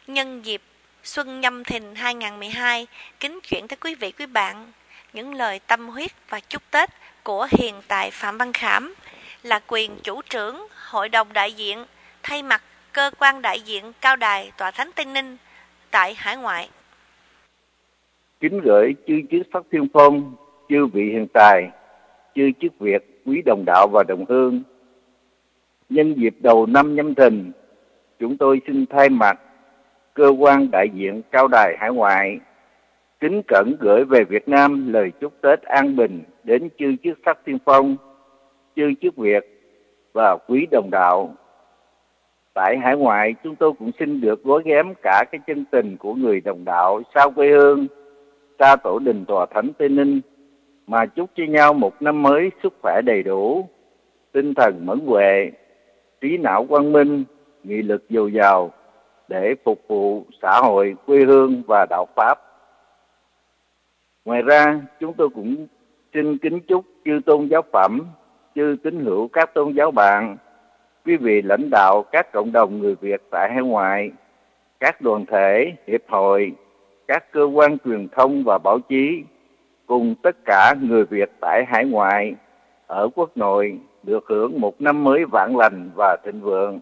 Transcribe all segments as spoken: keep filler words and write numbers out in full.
Nhân dịp Xuân Nhâm Thìn hai không một hai, kính chuyển tới quý vị quý bạn những lời tâm huyết và chúc Tết của hiện tại Phạm Văn Khảm, là quyền chủ trưởng Hội đồng đại diện, thay mặt cơ quan đại diện Cao đài Tòa Thánh Tây Ninh tại hải ngoại. Kính gửi chư chức sắc thiên phong, chư vị hiện tài, chư chức Việt, quý đồng đạo và đồng hương. Nhân dịp đầu năm Nhâm Thìn, chúng tôi xin thay mặt cơ quan đại diện Cao đài hải ngoại kính cẩn gửi về Việt Nam lời chúc Tết an bình đến chư chức sắc thiên phong, chư chức Việt và quý đồng đạo. Tại hải ngoại, chúng tôi cũng xin được gói ghém cả cái chân tình của người đồng đạo xa quê hương, xa tổ đình Tòa Thánh Tây Ninh, mà chúc cho nhau một năm mới sức khỏe đầy đủ, tinh thần mẫn huệ, trí não quang minh, nghị lực dồi dào để phục vụ xã hội, quê hương và đạo Pháp. Ngoài ra, chúng tôi cũng xin kính chúc chư tôn giáo phẩm, chư tín hữu các tôn giáo bạn, quý vị lãnh đạo các cộng đồng người Việt tại hải ngoại, các đoàn thể, hiệp hội, các cơ quan truyền thông và báo chí, cùng tất cả người Việt tại hải ngoại, ở quốc nội được hưởng một năm mới vạn lành và thịnh vượng.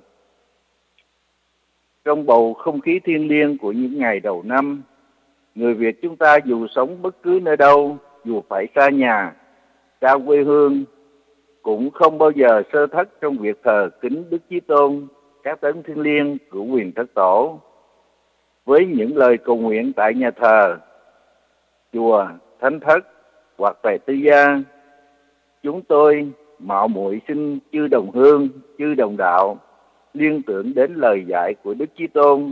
Trong bầu không khí thiêng liêng của những ngày đầu năm, người Việt chúng ta dù sống bất cứ nơi đâu, dù phải xa nhà, xa quê hương, cũng không bao giờ sơ thất trong việc thờ kính Đức Chí Tôn, các đấng thiêng liêng của quyền thất tổ. Với những lời cầu nguyện tại nhà thờ, chùa, thánh thất hoặc tại tư gia, chúng tôi mạo muội xin chư đồng hương, chư đồng đạo liên tưởng đến lời dạy của Đức Chí Tôn.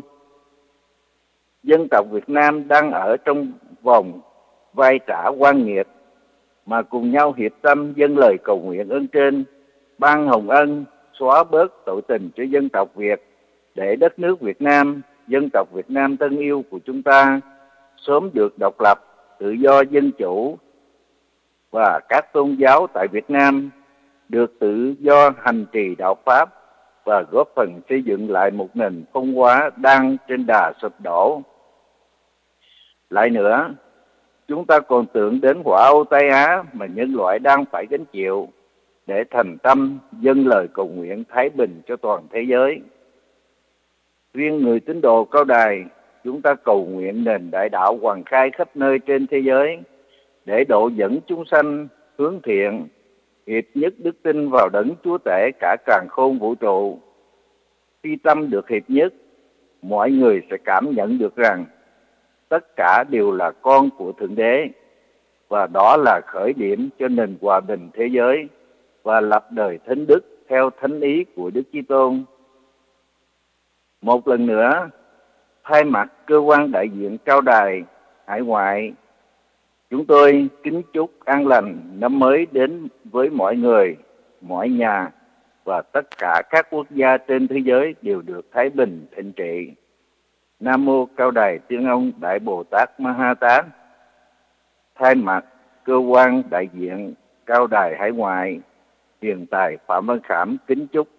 Dân tộc Việt Nam đang ở trong vòng vai trả oan nghiệt, mà cùng nhau hiệp tâm dâng lời cầu nguyện ơn trên, ban hồng ân, xóa bớt tội tình cho dân tộc Việt, để đất nước Việt Nam, dân tộc Việt Nam thân yêu của chúng ta sớm được độc lập, tự do dân chủ, và các tôn giáo tại Việt Nam được tự do hành trì đạo Pháp và góp phần xây dựng lại một nền văn hóa đang trên đà sụp đổ. Lại nữa, chúng ta còn tưởng đến họa Âu Tây Á mà nhân loại đang phải gánh chịu, để thành tâm dâng lời cầu nguyện thái bình cho toàn thế giới. Riêng người tín đồ Cao đài, chúng ta cầu nguyện nền đại đạo hoàn khai khắp nơi trên thế giới, để độ dẫn chúng sanh hướng thiện, hiệp nhất đức tin vào đấng Chúa Tể cả càn khôn vũ trụ. Khi tâm được hiệp nhất, mọi người sẽ cảm nhận được rằng tất cả đều là con của Thượng Đế, và đó là khởi điểm cho nền hòa bình thế giới và lập đời thánh đức theo thánh ý của Đức Chí Tôn. Một lần nữa, thay mặt cơ quan đại diện Cao đài hải ngoại, chúng tôi kính chúc an lành năm mới đến với mọi người, mọi nhà và tất cả các quốc gia trên thế giới đều được thái bình thịnh trị. Nam mô Cao đài Tiên Ông Đại Bồ Tát Ma Ha Tát. Thay mặt cơ quan đại diện Cao đài hải ngoại, hiện tại Phạm Văn Khảm kính chúc